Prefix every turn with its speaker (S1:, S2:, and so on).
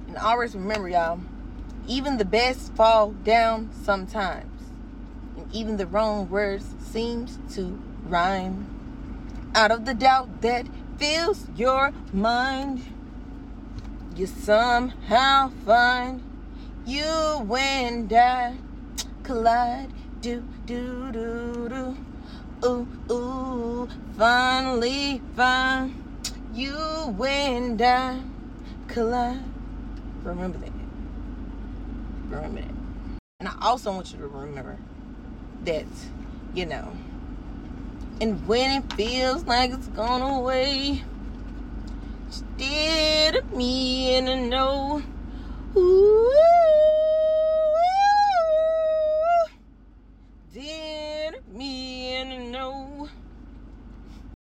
S1: And always remember, y'all, even the best fall down sometimes. And even the wrong words seems to rhyme. Out of the doubt that fills your mind, you somehow find you and I collide. Do, do, do, do. Ooh, ooh, finally find you and I collide. Remember that. Remember that. And I also want you to remember that, you know, and when it feels like it's gone away, instead of me and I know, ooh,